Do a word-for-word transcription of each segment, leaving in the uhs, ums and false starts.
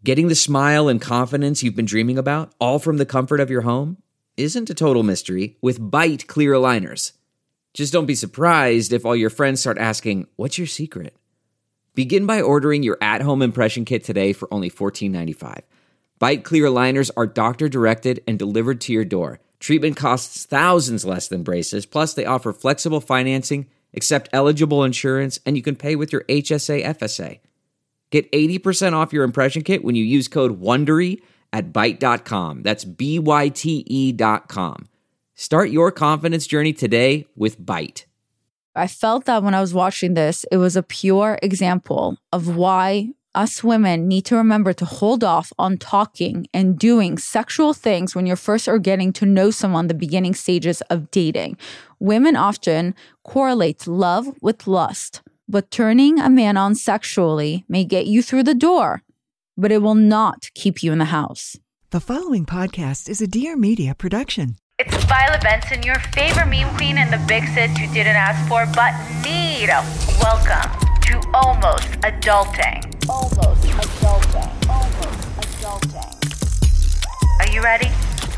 Getting the smile and confidence you've been dreaming about, all from the comfort of your home, isn't a total mystery with Byte clear aligners. Just don't be surprised if all your friends start asking, "What's your secret?" Begin by ordering your at-home impression kit today for only fourteen ninety-five. Byte clear aligners are doctor-directed and delivered to your door. Treatment costs thousands less than braces, plus they offer flexible financing, accept eligible insurance, and you can pay with your H S A F S A. Get eighty percent off your impression kit when you use code WONDERY at byte dot com. That's B Y T E dot com. Start your confidence journey today with Byte. I felt that when I was watching this, it was a pure example of why us women need to remember to hold off on talking and doing sexual things when you're first are getting to know someone, the beginning stages of dating. Women often correlate love with lust, but turning a man on sexually may get you through the door, but it will not keep you in the house. The following podcast is a Dear Media production. It's Violet Benson, your favorite meme queen and the big sis you didn't ask for but need. Welcome to Almost Adulting. Almost Adulting. Almost Adulting. Are you ready?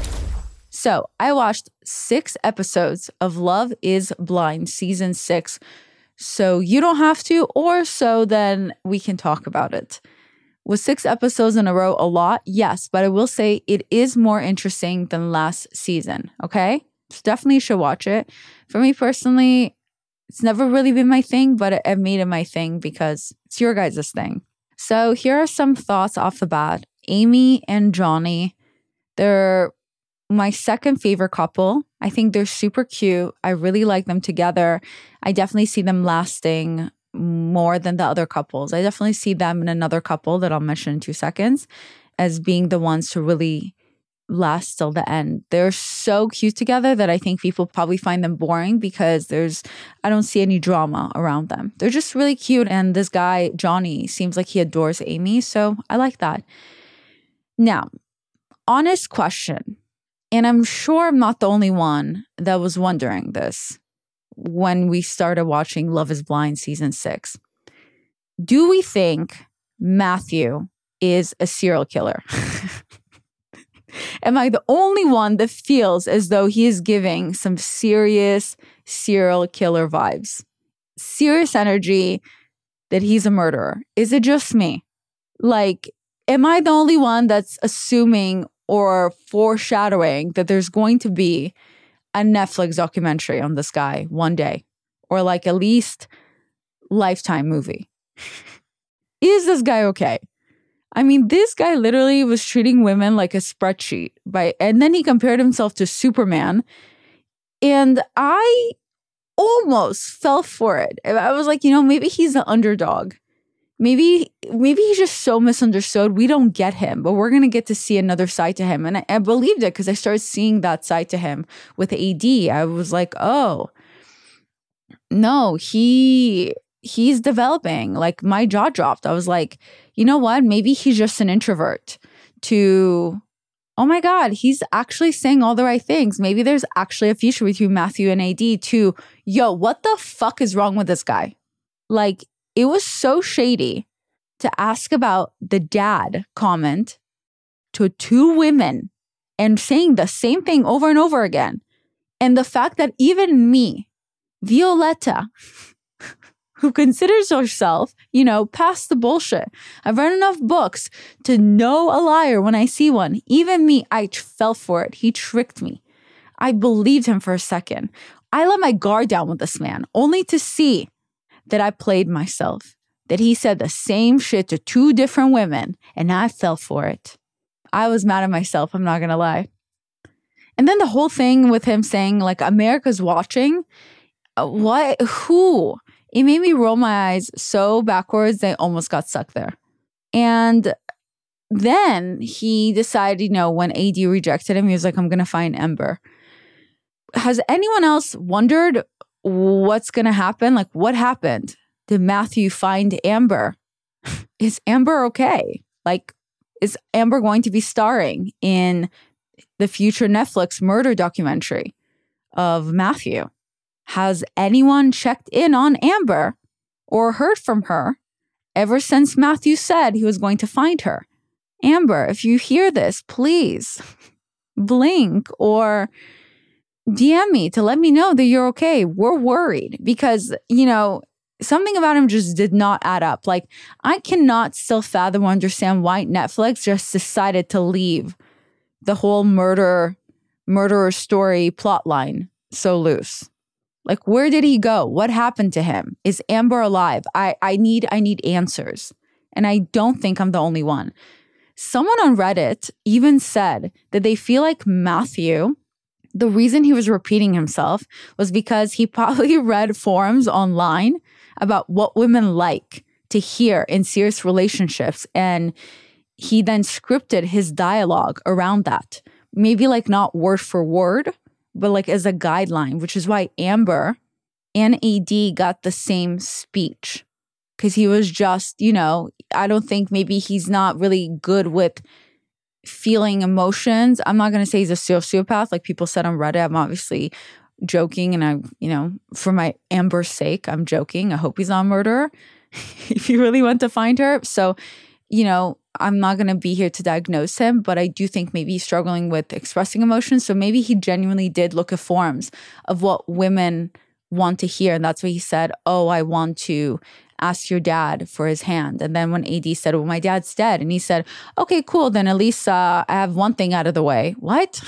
So I watched six episodes of Love is Blind season six. So you don't have to, or so then we can talk about it. Was six episodes in a row a lot? Yes, but I will say it is more interesting than last season, okay? So definitely you should watch it. For me personally, it's never really been my thing, but I've made it my thing because it's your guys' thing. So here are some thoughts off the bat. Amy and Johnny, they're my second favorite couple. I think they're super cute. I really like them together. I definitely see them lasting more than the other couples. I definitely see them in another couple that I'll mention in two seconds as being the ones to really last till the end. They're so cute together that I think people probably find them boring because there's, I don't see any drama around them. They're just really cute. And this guy, Johnny, seems like he adores Amy. So I like that. Now, honest question. And I'm sure I'm not the only one that was wondering this when we started watching Love is Blind season six. Do we think Matthew is a serial killer? Am I the only one that feels as though he is giving some serious serial killer vibes? Serious energy that he's a murderer? Is it just me? Like, am I the only one that's assuming or foreshadowing that there's going to be a Netflix documentary on this guy one day, or like at least Lifetime movie? Is this guy okay? I mean, this guy literally was treating women like a spreadsheet, by, and then he compared himself to Superman, and I almost fell for it. I was like, you know, maybe he's the underdog. Maybe maybe he's just so misunderstood. We don't get him, but we're going to get to see another side to him. And I, I believed it because I started seeing that side to him with A D. I was like, oh, no, he he's developing. Like my jaw dropped. I was like, you know what? Maybe he's just an introvert to, oh my God, he's actually saying all the right things. Maybe there's actually a future between Matthew and A D to, yo, what the fuck is wrong with this guy? Like, it was so shady to ask about the dad comment to two women and saying the same thing over and over again. And the fact that even me, Violetta, who considers herself, you know, past the bullshit. I've read enough books to know a liar when I see one. Even me, I fell for it. He tricked me. I believed him for a second. I let my guard down with this man, only to see that I played myself, that he said the same shit to two different women, and I fell for it. I was mad at myself, I'm not going to lie. And then the whole thing with him saying, like, America's watching, uh, what, who? It made me roll my eyes so backwards, they almost got stuck there. And then he decided, you know, when A D rejected him, he was like, I'm going to find Amber. Has anyone else wondered what's going to happen? Like, what happened? Did Matthew find Amber? Is Amber okay? Like, is Amber going to be starring in the future Netflix murder documentary of Matthew? Has anyone checked in on Amber or heard from her ever since Matthew said he was going to find her? Amber, if you hear this, please blink or D M me to let me know that you're okay. We're worried because, you know, something about him just did not add up. Like, I cannot still fathom or understand why Netflix just decided to leave the whole murder, murderer story plot line so loose. Like, where did he go? What happened to him? Is Amber alive? I, I need, I need answers. And I don't think I'm the only one. Someone on Reddit even said that they feel like Matthew, the reason he was repeating himself was because he probably read forums online about what women like to hear in serious relationships. And he then scripted his dialogue around that. Maybe like not word for word, but like as a guideline, which is why Amber and A D got the same speech. Because he was just, you know, I don't think maybe he's not really good with feeling emotions. I'm not going to say he's a sociopath like people said on Reddit. I'm obviously joking, and I, you know, for my Amber's sake, I'm joking. I hope he's not a murderer if he really went to find her. So, you know, I'm not going to be here to diagnose him, but I do think maybe he's struggling with expressing emotions. So maybe he genuinely did look at forums of what women want to hear. And that's why he said, oh, I want to ask your dad for his hand. And then when A D said, well, my dad's dead. And he said, okay, cool. Then at least uh, I have one thing out of the way. What?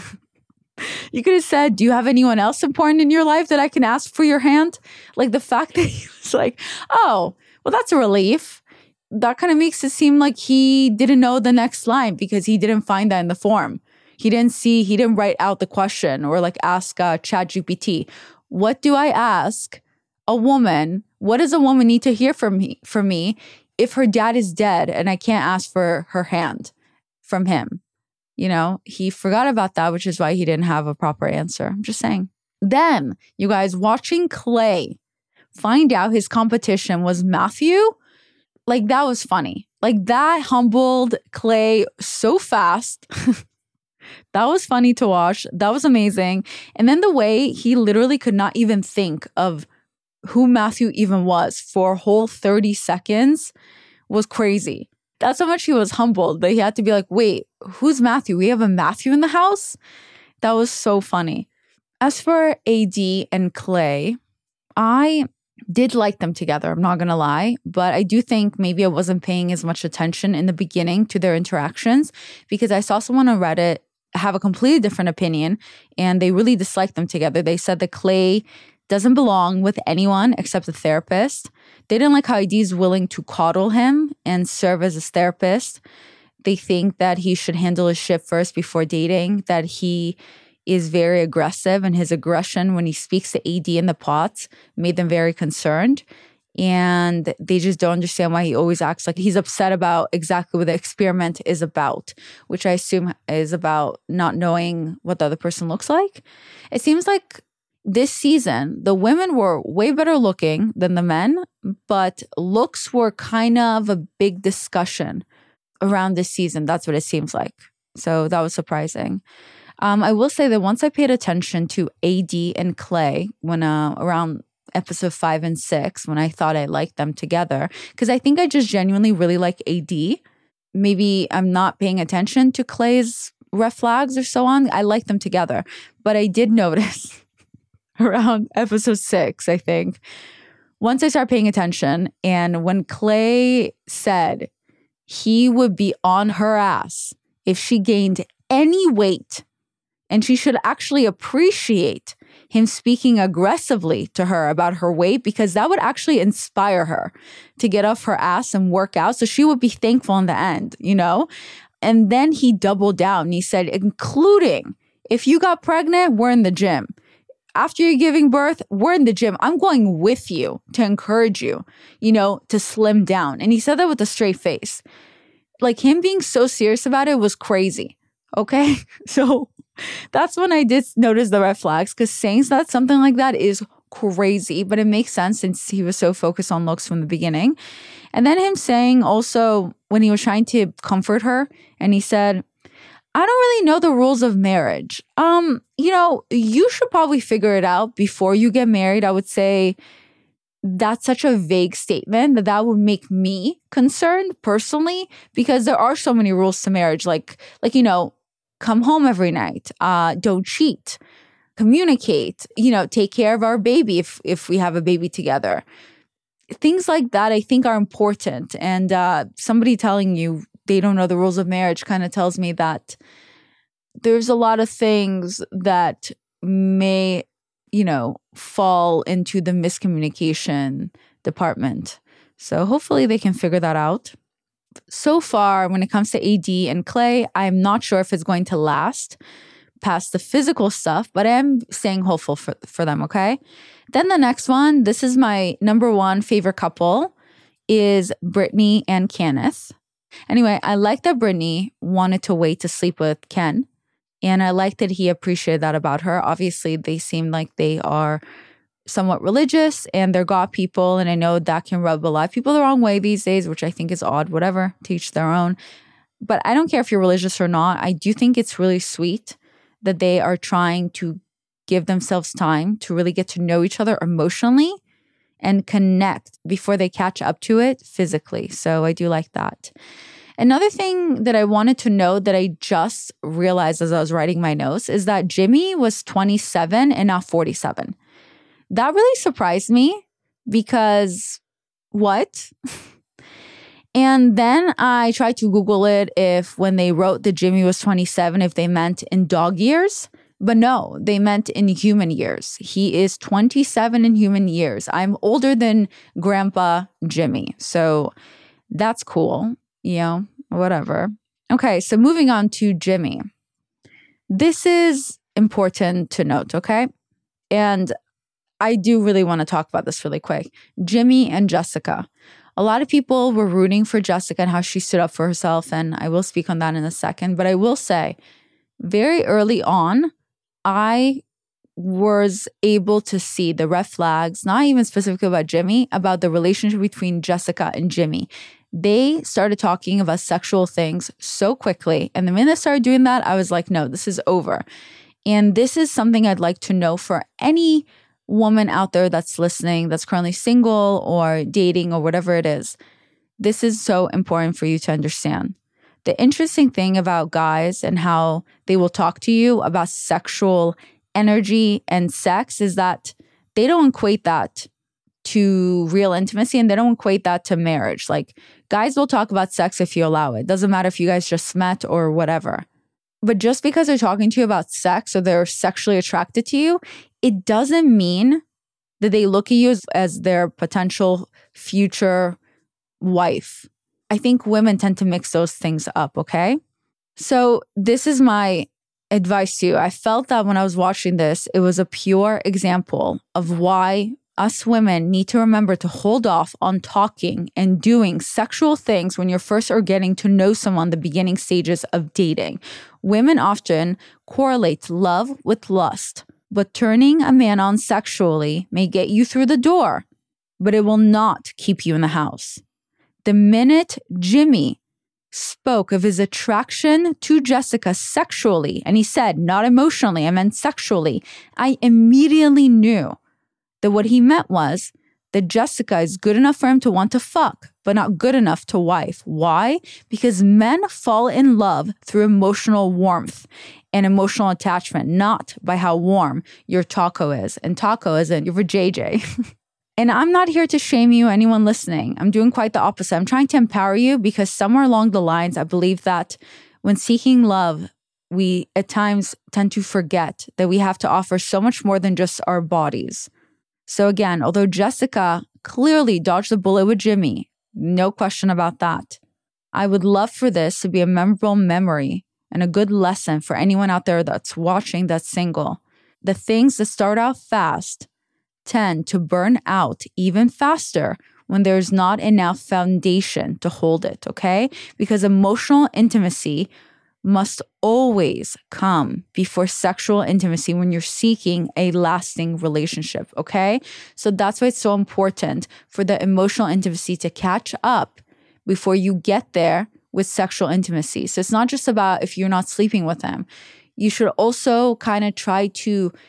You could have said, do you have anyone else important in your life that I can ask for your hand? Like, the fact that he was like, oh, well, that's a relief. That kind of makes it seem like he didn't know the next line because he didn't find that in the form. He didn't see, he didn't write out the question or like ask uh, ChatGPT. What do I ask a woman? What does a woman need to hear from me, from me if her dad is dead and I can't ask for her hand from him? You know, he forgot about that, which is why he didn't have a proper answer. I'm just saying. Then, you guys, watching Clay find out his competition was Matthew, like, that was funny. Like, that humbled Clay so fast. That was funny to watch. That was amazing. And then the way he literally could not even think of who Matthew even was for a whole thirty seconds was crazy. That's how much he was humbled that he had to be like, wait, who's Matthew? We have a Matthew in the house? That was so funny. As for A D and Clay, I did like them together. I'm not going to lie. But I do think maybe I wasn't paying as much attention in the beginning to their interactions because I saw someone on Reddit have a completely different opinion and they really disliked them together. They said that Clay doesn't belong with anyone except a therapist. They didn't like how A D is willing to coddle him and serve as his therapist. They think that he should handle his shit first before dating, that he is very aggressive, and his aggression when he speaks to A D in the pots made them very concerned. And they just don't understand why he always acts like he's upset about exactly what the experiment is about, which I assume is about not knowing what the other person looks like. It seems like this season, the women were way better looking than the men, but looks were kind of a big discussion around this season. That's what it seems like. So that was surprising. Um, I will say that once I paid attention to A D and Clay when uh, around episode five and six, when I thought I liked them together, because I think I just genuinely really like A D. Maybe I'm not paying attention to Clay's red flags or so on. I like them together. But I did notice around episode six, I think, once I started paying attention, and when Clay said he would be on her ass if she gained any weight, and she should actually appreciate him speaking aggressively to her about her weight because that would actually inspire her to get off her ass and work out. So she would be thankful in the end, you know? And then he doubled down. He said, including if you got pregnant, we're in the gym. After you're giving birth, we're in the gym. I'm going with you to encourage you, you know, to slim down. And he said that with a straight face. Like, him being so serious about it was crazy. Okay? So that's when I did notice the red flags, because saying that something like that is crazy, but it makes sense since he was so focused on looks from the beginning. And then him saying also when he was trying to comfort her, and he said, I don't really know the rules of marriage. Um, you know, you should probably figure it out before you get married. I would say that's such a vague statement that that would make me concerned personally, because there are so many rules to marriage. Like, like, you know, come home every night, uh, don't cheat, communicate, you know, take care of our baby if, if we have a baby together. Things like that I think are important. And uh, somebody telling you they don't know the rules of marriage kind of tells me that there's a lot of things that may, you know, fall into the miscommunication department. So hopefully they can figure that out. So far, when it comes to A D and Clay, I'm not sure if it's going to last past the physical stuff, but I am staying hopeful for, for them, okay? Then the next one, this is my number one favorite couple, is Brittany and Kenneth. Anyway, I like that Brittany wanted to wait to sleep with Ken. And I like that he appreciated that about her. Obviously, they seem like they are somewhat religious and they're God people. And I know that can rub a lot of people the wrong way these days, which I think is odd, whatever, to each their own. But I don't care if you're religious or not. I do think it's really sweet that they are trying to give themselves time to really get to know each other emotionally and connect before they catch up to it physically. So I do like that. Another thing that I wanted to note that I just realized as I was writing my notes is that Jimmy was twenty-seven and not forty-seven. That really surprised me because what? And then I tried to Google it if when they wrote that Jimmy was twenty-seven, if they meant in dog years. But no, they meant in human years. He is twenty-seven in human years. I'm older than Grandpa Jimmy. So that's cool. You know, whatever. Okay, so moving on to Jimmy. This is important to note, okay? And I do really want to talk about this really quick. Jimmy and Jessica. A lot of people were rooting for Jessica and how she stood up for herself, and I will speak on that in a second. But I will say, very early on, I was able to see the red flags, not even specifically about Jimmy, about the relationship between Jessica and Jimmy. They started talking about sexual things so quickly. And the minute they started doing that, I was like, no, this is over. And this is something I'd like to know for any woman out there that's listening, that's currently single or dating or whatever it is. This is so important for you to understand. The interesting thing about guys and how they will talk to you about sexual energy and sex is that they don't equate that to real intimacy and they don't equate that to marriage. Like, guys will talk about sex if you allow it. Doesn't matter if you guys just met or whatever. But just because they're talking to you about sex or they're sexually attracted to you, it doesn't mean that they look at you as, as their potential future wife. I think women tend to mix those things up, okay? So this is my advice to you. I felt that when I was watching this, it was a pure example of why us women need to remember to hold off on talking and doing sexual things when you're first are getting to know someone, the beginning stages of dating. Women often correlate love with lust, but turning a man on sexually may get you through the door, but it will not keep you in the house. The minute Jimmy spoke of his attraction to Jessica sexually, and he said, not emotionally, I meant sexually, I immediately knew that what he meant was that Jessica is good enough for him to want to fuck, but not good enough to wife. Why? Because men fall in love through emotional warmth and emotional attachment, not by how warm your taco is. And taco isn't your J J. And I'm not here to shame you, anyone listening. I'm doing quite the opposite. I'm trying to empower you because somewhere along the lines, I believe that when seeking love, we at times tend to forget that we have to offer so much more than just our bodies. So again, although Jessica clearly dodged the bullet with Jimmy, no question about that, I would love for this to be a memorable memory and a good lesson for anyone out there that's watching that's single. The things that start out fast tend to burn out even faster when there's not enough foundation to hold it, okay? Because emotional intimacy must always come before sexual intimacy when you're seeking a lasting relationship, okay? So that's why it's so important for the emotional intimacy to catch up before you get there with sexual intimacy. So it's not just about if you're not sleeping with them. You should also kind of try to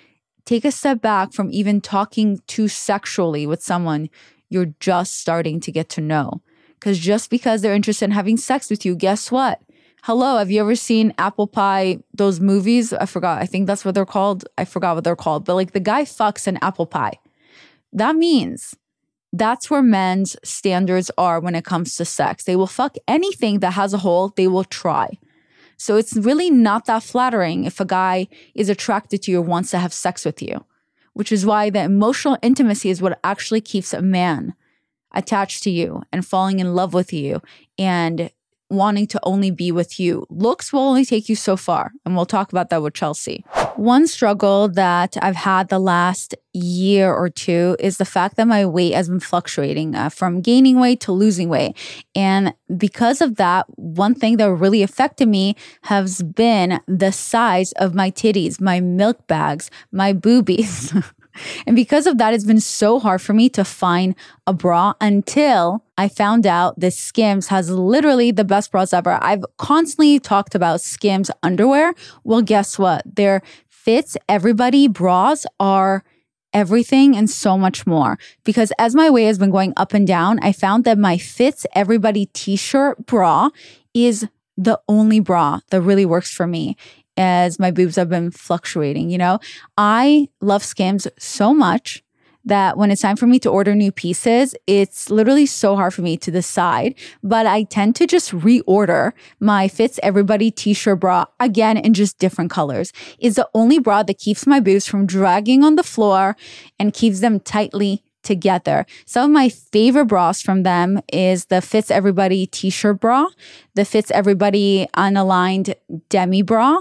take a step back from even talking too sexually with someone you're just starting to get to know. Because just because they're interested in having sex with you, guess what? Hello, have you ever seen Apple Pie, those movies? I forgot. I think that's what they're called. I forgot what they're called. But like the guy fucks an apple pie. That means that's where men's standards are when it comes to sex. They will fuck anything that has a hole. They will try. So it's really not that flattering if a guy is attracted to you or wants to have sex with you, which is why the emotional intimacy is what actually keeps a man attached to you and falling in love with you and wanting to only be with you. Looks will only take you so far, and we'll talk about that with Chelsea. One struggle that I've had the last year or two is the fact that my weight has been fluctuating uh, from gaining weight to losing weight. And because of that, one thing that really affected me has been the size of my titties, my milk bags, my boobies. And because of that, it's been so hard for me to find a bra until I found out that Skims has literally the best bras ever. I've constantly talked about Skims underwear. Well, guess what? Their Fits Everybody bras are everything and so much more. Because as my weight has been going up and down, I found that my Fits Everybody t-shirt bra is the only bra that really works for me as my boobs have been fluctuating. You know, I love Skims so much that when it's time for me to order new pieces, it's literally so hard for me to decide. But I tend to just reorder my Fits Everybody t-shirt bra again in just different colors. It's the only bra that keeps my boobs from dragging on the floor and keeps them tightly together. Some of my favorite bras from them is the Fits Everybody t-shirt bra, the Fits Everybody unaligned demi bra,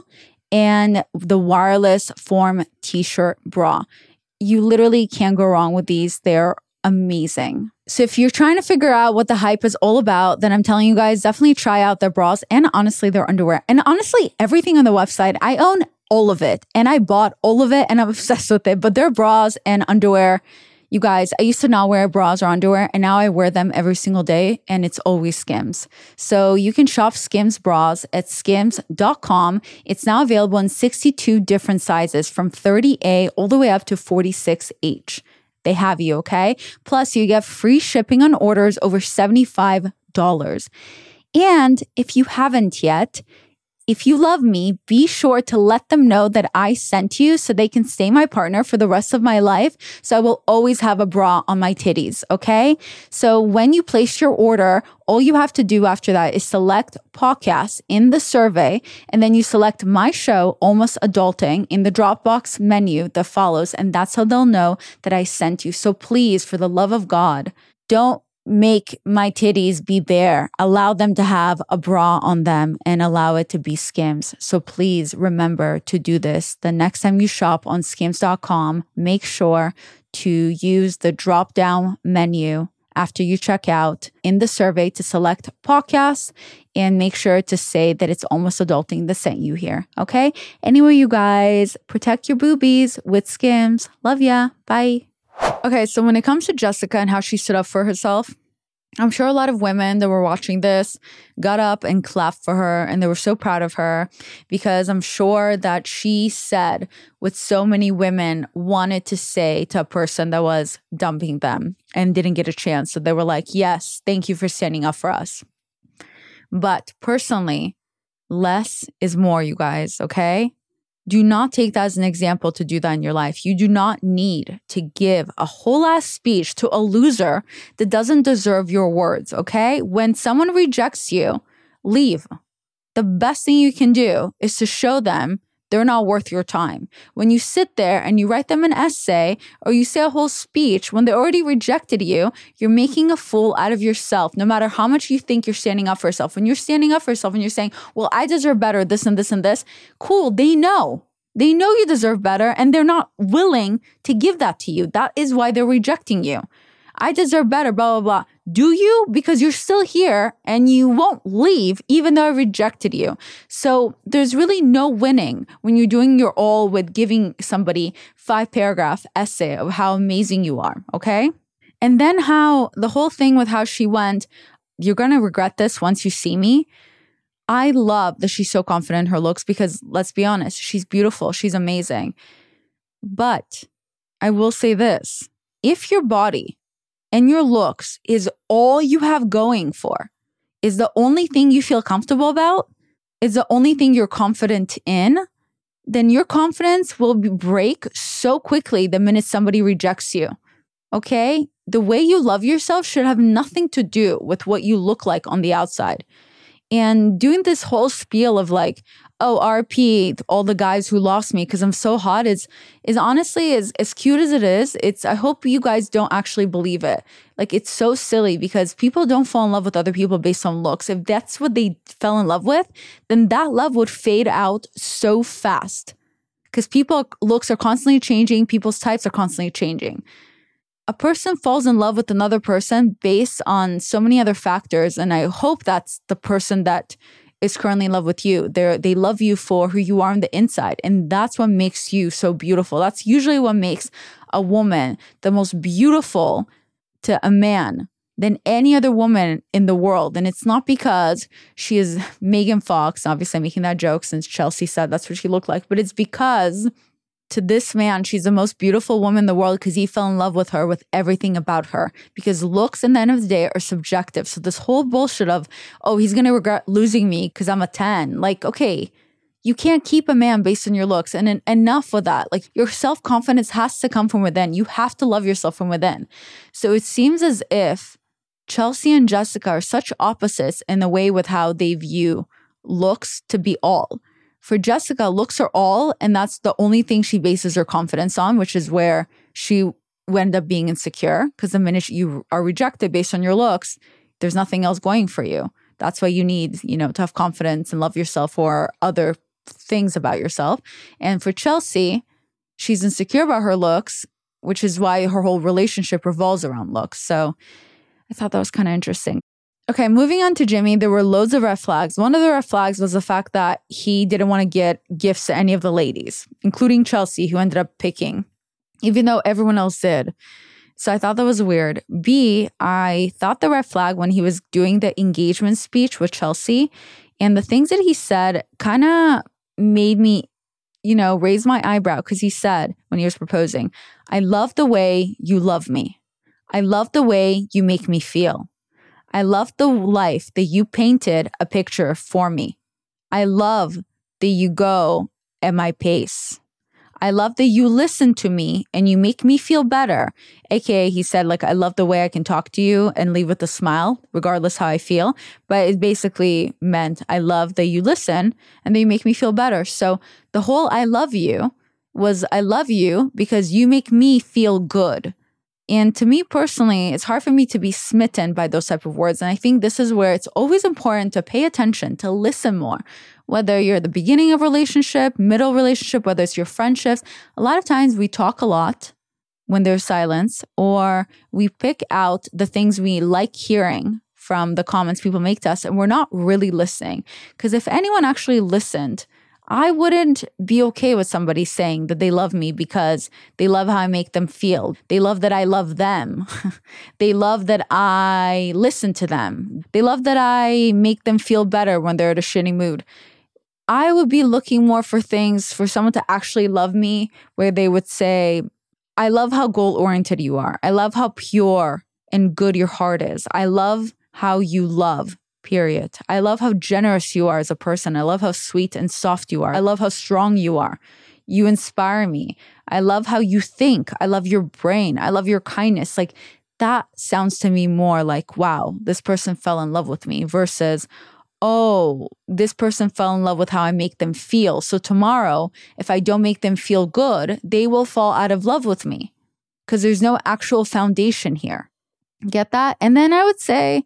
and the wireless form t-shirt bra. You literally can't go wrong with these. They're amazing. So if you're trying to figure out what the hype is all about, then I'm telling you guys, definitely try out their bras and honestly their underwear. And honestly, everything on the website, I own all of it and I bought all of it and I'm obsessed with it. But their bras and underwear, you guys, I used to not wear bras or underwear and now I wear them every single day and it's always Skims. So you can shop Skims bras at skims dot com. It's now available in sixty-two different sizes from thirty A all the way up to forty-six H. They have you, okay? Plus you get free shipping on orders over seventy-five dollars. And if you haven't yet, if you love me, be sure to let them know that I sent you so they can stay my partner for the rest of my life. So I will always have a bra on my titties, okay? So when you place your order, all you have to do after that is select podcasts in the survey, and then you select my show, Almost Adulting, in the Dropbox menu that follows, and that's how they'll know that I sent you. So please, for the love of God, don't make my titties be bare. Allow them to have a bra on them and allow it to be Skims. So please remember to do this. The next time you shop on skims dot com, make sure to use the drop down menu after you check out in the survey to select podcasts and make sure to say that it's Almost Adulting that sent you here. Okay? Anyway, you guys, protect your boobies with Skims. Love ya. Bye. Okay, so when it comes to Jessica and how she stood up for herself, I'm sure a lot of women that were watching this got up and clapped for her and they were so proud of her because I'm sure that she said what so many women wanted to say to a person that was dumping them and didn't get a chance. So they were like, yes, thank you for standing up for us. But personally, less is more, you guys, okay? Do not take that as an example to do that in your life. You do not need to give a whole ass speech to a loser that doesn't deserve your words, okay? When someone rejects you, leave. The best thing you can do is to show them they're not worth your time. When you sit there and you write them an essay or you say a whole speech, when they already rejected you, you're making a fool out of yourself, no matter how much you think you're standing up for yourself. When you're standing up for yourself and you're saying, well, I deserve better, this and this and this, cool, they know. They know you deserve better and they're not willing to give that to you. That is why they're rejecting you. I deserve better, blah, blah, blah. Do you? Because you're still here and you won't leave even though I rejected you. So there's really no winning when you're doing your all with giving somebody five paragraph essay of how amazing you are, okay? And then how the whole thing with how she went, you're going to regret this once you see me. I love that she's so confident in her looks because let's be honest, she's beautiful. She's amazing. But I will say this. If your body and your looks is all you have going for, is the only thing you feel comfortable about, is the only thing you're confident in, then your confidence will break so quickly the minute somebody rejects you. Okay? The way you love yourself should have nothing to do with what you look like on the outside. And doing this whole spiel of like, oh, R P, all the guys who lost me because I'm so hot is is honestly, as, as cute as it is, it's I hope you guys don't actually believe it. Like, it's so silly because people don't fall in love with other people based on looks. If that's what they fell in love with, then that love would fade out so fast. Because people's looks are constantly changing. People's types are constantly changing. A person falls in love with another person based on so many other factors. And I hope that's the person that is currently in love with you. They they love you for who you are on the inside. And that's what makes you so beautiful. That's usually what makes a woman the most beautiful to a man than any other woman in the world. And it's not because she is Megan Fox. Obviously, I'm making that joke since Chelsea said that's what she looked like. But it's because to this man, she's the most beautiful woman in the world because he fell in love with her with everything about her. Because looks, in the end of the day, are subjective. So this whole bullshit of, oh, he's going to regret losing me because I'm a ten. Like, okay, you can't keep a man based on your looks. And en- enough with that. Like, your self-confidence has to come from within. You have to love yourself from within. So it seems as if Chelsea and Jessica are such opposites in the way with how they view looks to be all. For Jessica, looks are all, and that's the only thing she bases her confidence on, which is where she wound up being insecure. Because the minute you are rejected based on your looks, there's nothing else going for you. That's why you need, you know, to have confidence and love yourself or other things about yourself. And for Chelsea, she's insecure about her looks, which is why her whole relationship revolves around looks. So I thought that was kind of interesting. Okay, moving on to Jimmy, there were loads of red flags. One of the red flags was the fact that he didn't want to get gifts to any of the ladies, including Chelsea, who ended up picking, even though everyone else did. So I thought that was weird. B, I thought the red flag when he was doing the engagement speech with Chelsea, and the things that he said kind of made me, you know, raise my eyebrow, because he said when he was proposing, I love the way you love me. I love the way you make me feel. I love the life that you painted a picture for me. I love that you go at my pace. I love that you listen to me and you make me feel better. A K A he said, like, I love the way I can talk to you and leave with a smile, regardless how I feel. But it basically meant I love that you listen and that you make me feel better. So the whole I love you was I love you because you make me feel good. And to me personally, it's hard for me to be smitten by those type of words. And I think this is where it's always important to pay attention, to listen more. Whether you're at the beginning of a relationship, middle relationship, whether it's your friendships, a lot of times we talk a lot when there's silence, or we pick out the things we like hearing from the comments people make to us, and we're not really listening. Because if anyone actually listened, I wouldn't be okay with somebody saying that they love me because they love how I make them feel. They love that I love them. They love that I listen to them. They love that I make them feel better when they're in a shitty mood. I would be looking more for things for someone to actually love me, where they would say, I love how goal-oriented you are. I love how pure and good your heart is. I love how you love. Period. I love how generous you are as a person. I love how sweet and soft you are. I love how strong you are. You inspire me. I love how you think. I love your brain. I love your kindness. Like, that sounds to me more like, wow, this person fell in love with me, versus, oh, this person fell in love with how I make them feel. So tomorrow, if I don't make them feel good, they will fall out of love with me, because there's no actual foundation here. Get that? And then I would say,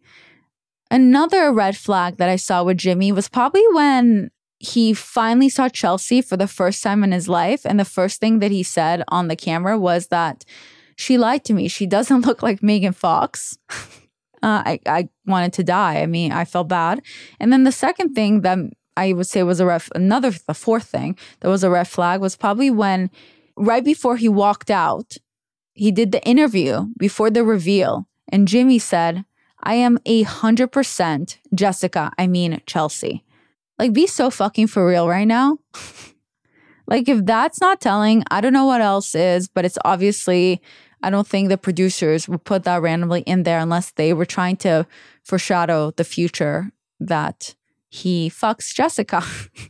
another red flag that I saw with Jimmy was probably when he finally saw Chelsea for the first time in his life. And the first thing that he said on the camera was that she lied to me. She doesn't look like Megan Fox. uh, I, I wanted to die. I mean, I felt bad. And then the second thing that I would say was a red, another, the fourth thing that was a red flag was probably when, right before he walked out, he did the interview before the reveal. And Jimmy said, I am a hundred percent Jessica, I mean Chelsea. Like, be so fucking for real right now. Like, if that's not telling, I don't know what else is, but it's obviously, I don't think the producers would put that randomly in there unless they were trying to foreshadow the future that he fucks Jessica.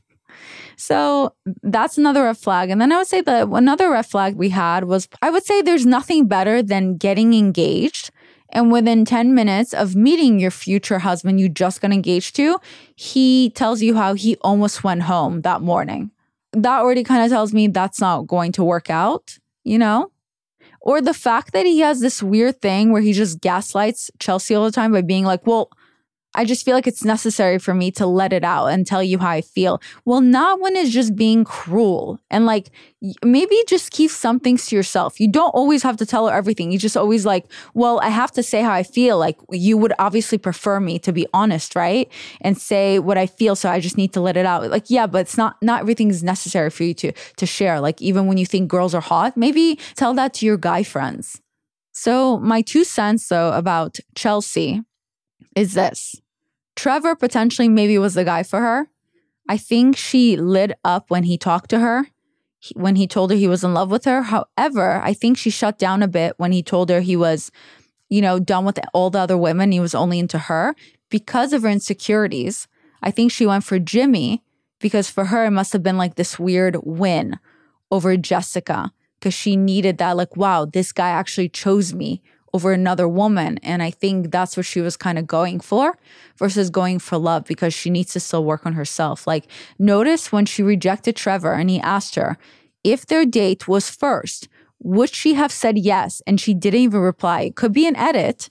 So that's another red flag. And then I would say that another red flag we had was, I would say there's nothing better than getting engaged. And within ten minutes of meeting your future husband you just got engaged to, he tells you how he almost went home that morning. That already kind of tells me that's not going to work out, you know? Or the fact that he has this weird thing where he just gaslights Chelsea all the time by being like, well, I just feel like it's necessary for me to let it out and tell you how I feel. Well, not when it's just being cruel. And like, maybe just keep some things to yourself. You don't always have to tell her everything. You just always like, well, I have to say how I feel. Like, you would obviously prefer me to be honest, right? And say what I feel. So I just need to let it out. Like, yeah, but it's not, not everything is necessary for you to, to share. Like, even when you think girls are hot, maybe tell that to your guy friends. So my two cents though about Chelsea is this. Trevor potentially maybe was the guy for her. I think she lit up when he talked to her, when he told her he was in love with her. However, I think she shut down a bit when he told her he was, you know, done with all the other women. He was only into her because of her insecurities. I think she went for Jimmy because for her, it must have been like this weird win over Jessica because she needed that, like, wow, this guy actually chose me over another woman. And I think that's what she was kind of going for versus going for love because she needs to still work on herself. Like, notice when she rejected Trevor and he asked her if their date was first, would she have said yes? And she didn't even reply. It could be an edit,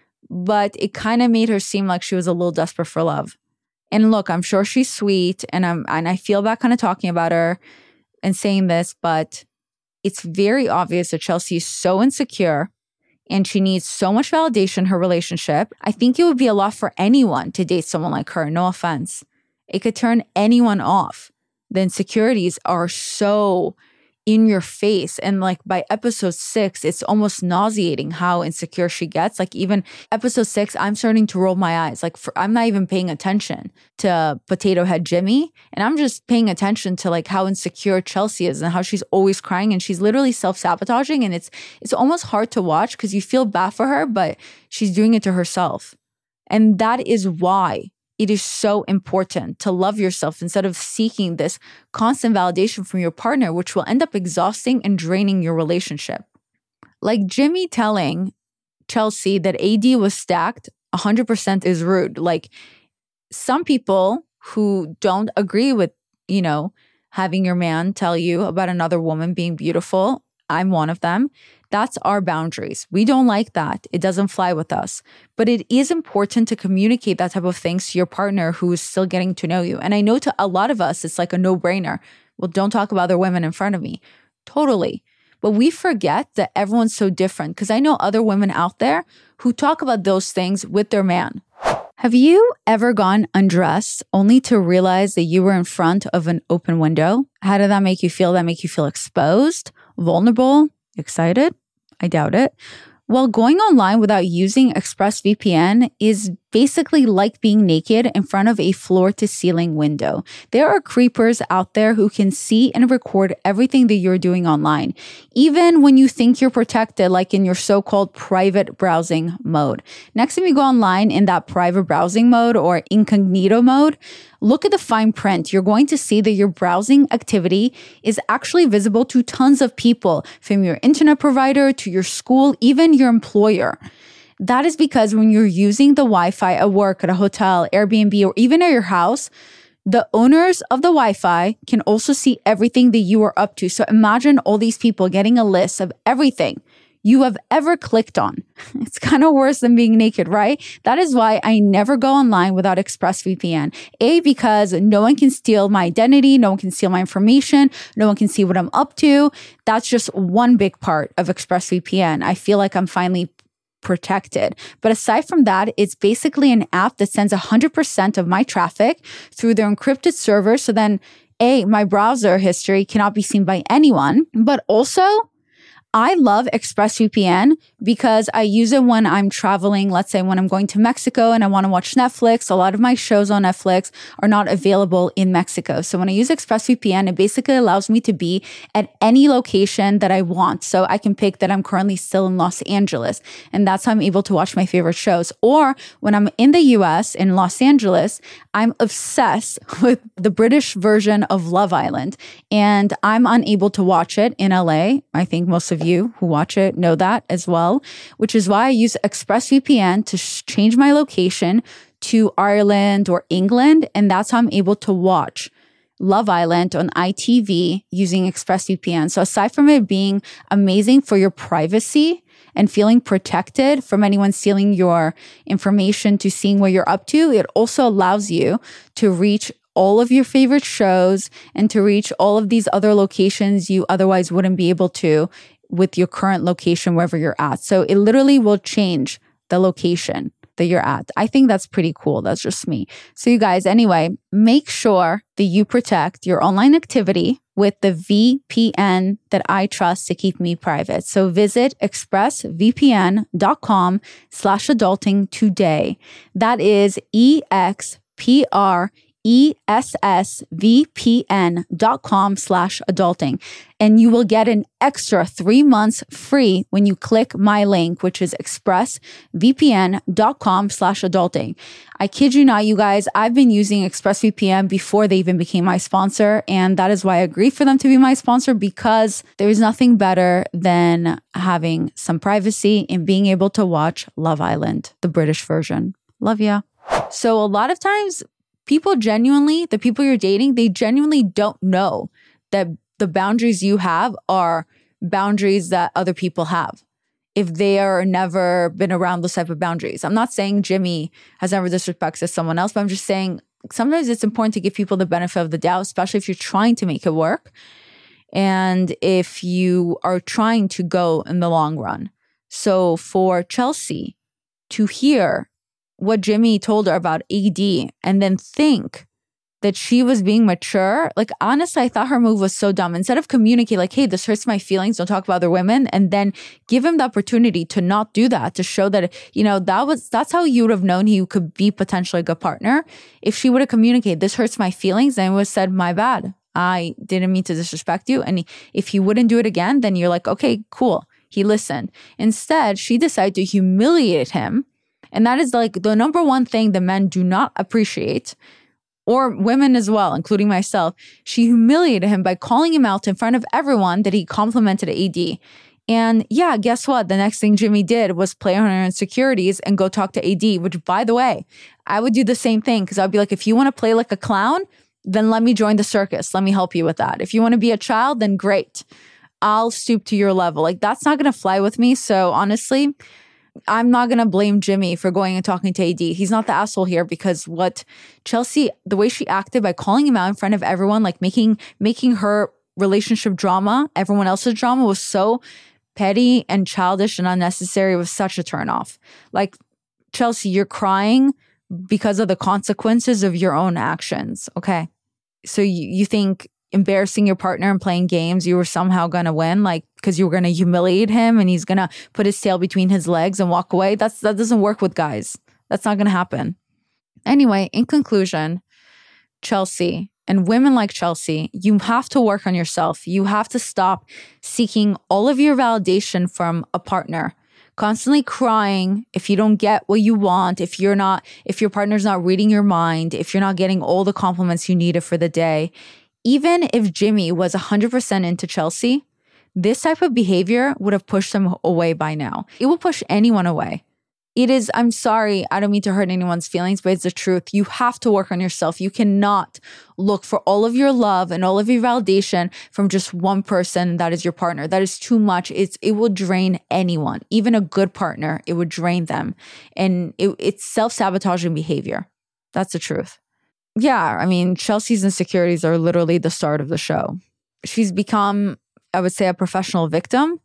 but it kind of made her seem like she was a little desperate for love. And look, I'm sure she's sweet and I'm and I feel bad kind of talking about her and saying this, but it's very obvious that Chelsea is so insecure and she needs so much validation in her relationship. I think it would be a lot for anyone to date someone like her. No offense. It could turn anyone off. The insecurities are so in your face. And like by episode six, it's almost nauseating how insecure she gets. Like even episode six, I'm starting to roll my eyes. Like for, I'm not even paying attention to Potato Head Jimmy. And I'm just paying attention to like how insecure Chelsea is and how she's always crying and she's literally self-sabotaging. And it's it's almost hard to watch because you feel bad for her, but she's doing it to herself. And that is why it is so important to love yourself instead of seeking this constant validation from your partner, which will end up exhausting and draining your relationship. Like Jimmy telling Chelsea that A D was stacked one hundred percent is rude. Like some people who don't agree with, you know, having your man tell you about another woman being beautiful, I'm one of them. That's our boundaries. We don't like that. It doesn't fly with us. But it is important to communicate that type of things to your partner who is still getting to know you. And I know to a lot of us, it's like a no-brainer. Well, don't talk about other women in front of me. Totally. But we forget that everyone's so different because I know other women out there who talk about those things with their man. Have you ever gone undressed only to realize that you were in front of an open window? How did that make you feel? That make you feel exposed, vulnerable, excited? I doubt it. Well, going online without using ExpressVPN is basically like being naked in front of a floor-to-ceiling window. There are creepers out there who can see and record everything that you're doing online, even when you think you're protected, like in your so-called private browsing mode. Next time you go online in that private browsing mode or incognito mode, look at the fine print. You're going to see that your browsing activity is actually visible to tons of people, from your internet provider to your school, even your employer. That is because when you're using the Wi-Fi at work, at a hotel, Airbnb, or even at your house, the owners of the Wi-Fi can also see everything that you are up to. So imagine all these people getting a list of everything you have ever clicked on. It's kind of worse than being naked, right? That is why I never go online without ExpressVPN. A, because no one can steal my identity, no one can steal my information, no one can see what I'm up to. That's just one big part of ExpressVPN. I feel like I'm finally protected. But aside from that, it's basically an app that sends one hundred percent of my traffic through their encrypted server. So then, A, my browser history cannot be seen by anyone, but also I love ExpressVPN because I use it when I'm traveling. Let's say when I'm going to Mexico and I want to watch Netflix. A lot of my shows on Netflix are not available in Mexico. So when I use ExpressVPN, it basically allows me to be at any location that I want. So I can pick that I'm currently still in Los Angeles, and that's how I'm able to watch my favorite shows. Or when I'm in the U S, in Los Angeles, I'm obsessed with the British version of Love Island, and I'm unable to watch it in L A. I think most of you who watch it know that as well, which is why I use ExpressVPN to sh- change my location to Ireland or England. And that's how I'm able to watch Love Island on I T V using ExpressVPN. So aside from it being amazing for your privacy and feeling protected from anyone stealing your information to seeing what you're up to, it also allows you to reach all of your favorite shows and to reach all of these other locations you otherwise wouldn't be able to with your current location wherever you're at. So it literally will change the location that you're at. I think that's pretty cool. That's just me. So you guys, anyway, make sure that you protect your online activity with the V P N that I trust to keep me private. So visit expressvpn.com slash adulting today. That is E X P R E S S V P N dot com slash adulting. And you will get an extra three months free when you click my link, which is expressvpn.com slash adulting. I kid you not, you guys, I've been using ExpressVPN before they even became my sponsor. And that is why I agreed for them to be my sponsor, because there is nothing better than having some privacy and being able to watch Love Island, the British version. Love ya. So a lot of times, people genuinely, the people you're dating, they genuinely don't know that the boundaries you have are boundaries that other people have if they are never been around those type of boundaries. I'm not saying Jimmy has never disrespected someone else, but I'm just saying sometimes it's important to give people the benefit of the doubt, especially if you're trying to make it work and if you are trying to go in the long run. So for Chelsea to hear what Jimmy told her about A D and then think that she was being mature, like honestly, I thought her move was so dumb. Instead of communicate like, hey, this hurts my feelings, don't talk about other women, and then give him the opportunity to not do that, to show that, you know, that was that's how you would have known he could be potentially a good partner. If she would have communicated, this hurts my feelings, and would have said, my bad, I didn't mean to disrespect you. And if he wouldn't do it again, then you're like, okay, cool, he listened. Instead, she decided to humiliate him. And that is like the number one thing the men do not appreciate, or women as well, including myself. She humiliated him by calling him out in front of everyone that he complimented A D. And yeah, guess what? The next thing Jimmy did was play on her insecurities and go talk to A D, which, by the way, I would do the same thing, because I'd be like, if you want to play like a clown, then let me join the circus. Let me help you with that. If you want to be a child, then great. I'll stoop to your level. Like, that's not going to fly with me. So honestly, I'm not going to blame Jimmy for going and talking to A D. He's not the asshole here, because what Chelsea, the way she acted by calling him out in front of everyone, like making making her relationship drama, everyone else's drama, was so petty and childish and unnecessary. It was such a turnoff. Like, Chelsea, you're crying because of the consequences of your own actions, okay? So you, you think embarrassing your partner and playing games, you were somehow going to win, like, because you were going to humiliate him and he's going to put his tail between his legs and walk away. That's That doesn't work with guys. That's not going to happen. Anyway, in conclusion, Chelsea and women like Chelsea, you have to work on yourself. You have to stop seeking all of your validation from a partner. Constantly crying if you don't get what you want, if you're not, if your partner's not reading your mind, if you're not getting all the compliments you needed for the day. Even if Jimmy was one hundred percent into Chelsea, this type of behavior would have pushed him away by now. It will push anyone away. It is, I'm sorry, I don't mean to hurt anyone's feelings, but it's the truth. You have to work on yourself. You cannot look for all of your love and all of your validation from just one person that is your partner. That is too much. It's It will drain anyone. Even a good partner, it would drain them. And it, it's self-sabotaging behavior. That's the truth. Yeah, I mean, Chelsea's insecurities are literally the start of the show. She's become, I would say, a professional victim.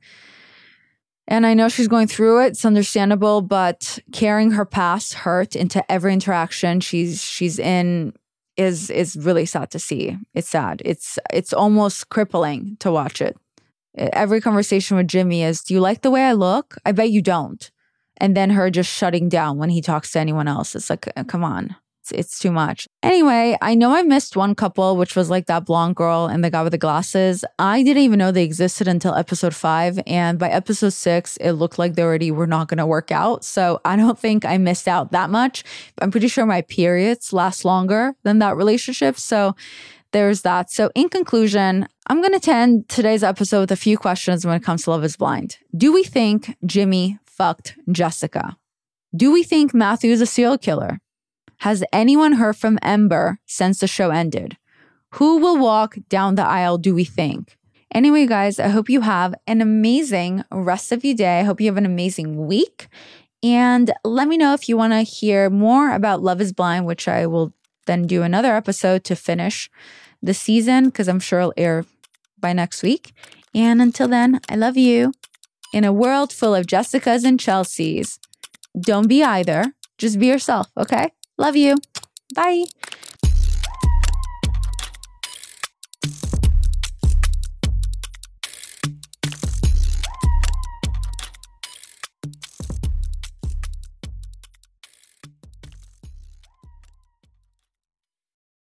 And I know she's going through it. It's understandable, but carrying her past hurt into every interaction she's she's in is is really sad to see. It's sad. It's it's almost crippling to watch it. Every conversation with Jimmy is, do you like the way I look? I bet you don't. And then her just shutting down when he talks to anyone else. It's like, come on. It's, it's too much. Anyway, I know I missed one couple, which was like that blonde girl and the guy with the glasses. I didn't even know they existed until episode five. And by episode six, it looked like they already were not going to work out. So I don't think I missed out that much. I'm pretty sure my periods last longer than that relationship. So there's that. So in conclusion, I'm going to end today's episode with a few questions when it comes to Love is Blind. Do we think Jimmy fucked Jessica? Do we think Matthew is a serial killer? Has anyone heard from Ember since the show ended? Who will walk down the aisle, do we think? Anyway, guys, I hope you have an amazing rest of your day. I hope you have an amazing week. And let me know if you want to hear more about Love is Blind, which I will then do another episode to finish the season because I'm sure it'll air by next week. And until then, I love you. In a world full of Jessicas and Chelseas, don't be either. Just be yourself, okay? Love you. Bye.